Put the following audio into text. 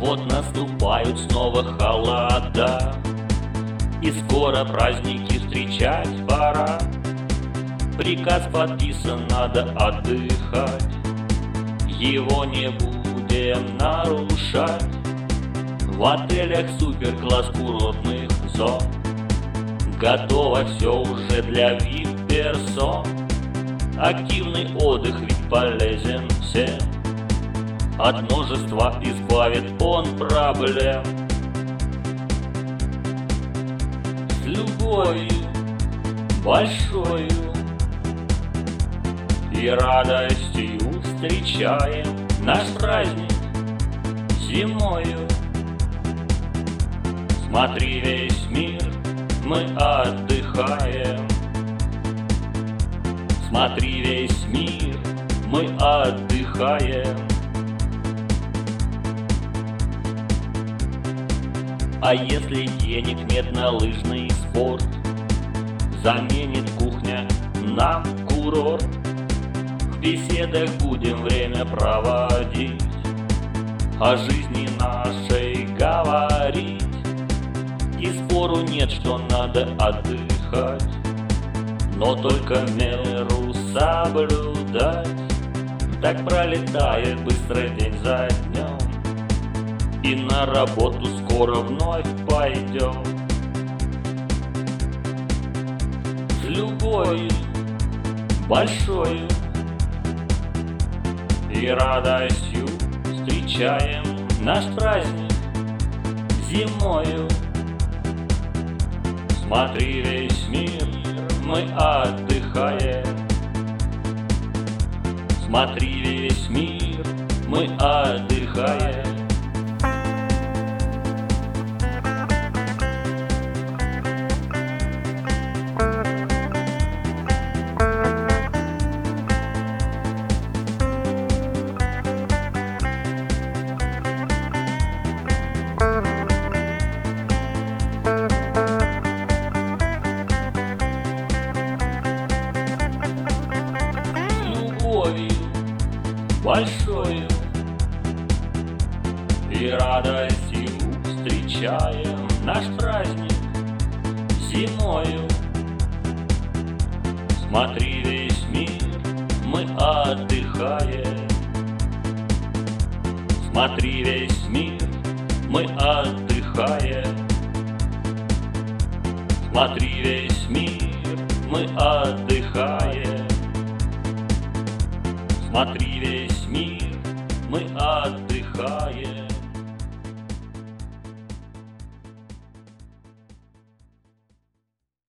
Вот наступают снова холода, и скоро праздники встречать пора. Приказ подписан, надо отдыхать, его не будем нарушать. В отелях суперкласс курортных зон, готово все уже для VIP-персон. Активный отдых ведь полезен всем, от множества избавит он проблем. С любовью большою и радостью встречаем наш праздник зимою. Смотри, весь мир мы отдыхаем. Смотри, весь мир мы отдыхаем. А если денег нет на лыжный спорт, заменит кухня нам курорт. В беседах будем время проводить, о жизни нашей говорить. И спору нет, что надо отдыхать, но только меру соблюдать. Так пролетает быстро день за днем, и на работу скоро вновь пойдем. С любовью большою и радостью встречаем наш праздник зимою. Смотри, весь мир мы отдыхаем. Смотри, весь мир мы отдыхаем. Большою и радостью встречаем наш праздник зимою. Смотри, весь мир мы отдыхаем. Смотри, весь мир мы отдыхаем. Смотри, весь мир мы отдыхаем. Смотри, весь мир мы отдыхаем.